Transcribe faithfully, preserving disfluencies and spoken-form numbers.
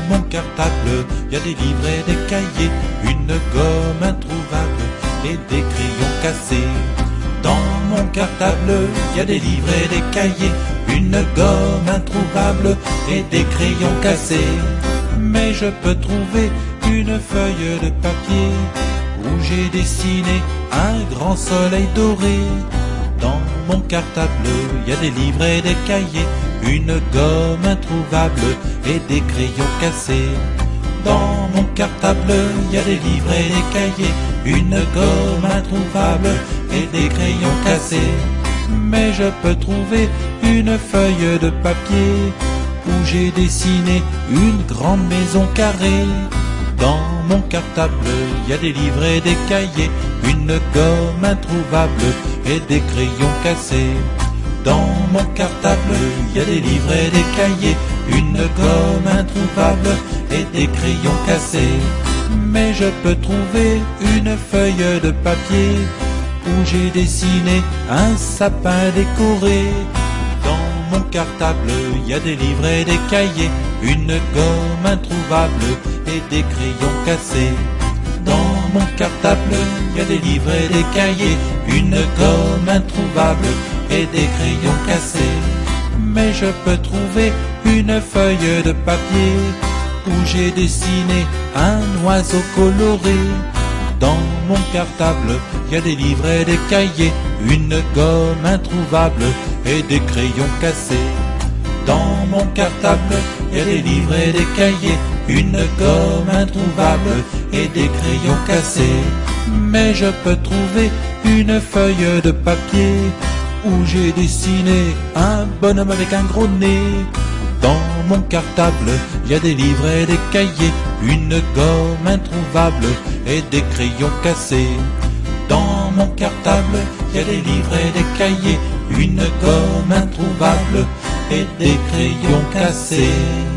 mon cartable, y a des livres et des cahiers, une gomme introuvable et des crayons cassés. Dans mon cartable, y a des livres et des cahiers, une gomme introuvable et des crayons cassés. Mais je peux trouver une feuille de papier où j'ai dessiné un grand soleil doré. Dans mon cartable, y a des livres et des cahiers, une gomme introuvable et des crayons cassés. Dans mon cartable, y a des livres et des cahiers, une gomme introuvable et des crayons cassés. Mais je peux trouver une feuille de papier où j'ai dessiné une grande maison carrée. Dans mon cartable, y a des livres et des cahiers, une gomme introuvable et des crayons cassés. Dans mon cartable, y a des livres et des cahiers, une gomme introuvable et des crayons cassés. Mais je peux trouver une feuille de papier où j'ai dessiné un sapin décoré. Dans mon cartable, y a des livres et des cahiers, une gomme introuvable et des crayons cassés. Dans mon cartable, y a des livres et des cahiers, une gomme introuvable et des crayons cassés. Mais je peux trouver une feuille de papier où j'ai dessiné un oiseau coloré. Dans mon cartable, y a des livres et des cahiers, une gomme introuvable et des crayons cassés. Dans mon cartable, y a des livres et des cahiers, une gomme introuvable et des crayons cassés. Mais je peux trouver une feuille de papier où j'ai dessiné un bonhomme avec un gros nez. Dans mon cartable, y a des livres et des cahiers, une gomme introuvable et des crayons cassés. Dans mon cartable, y a des livres et des cahiers, une gomme introuvable et des crayons cassés.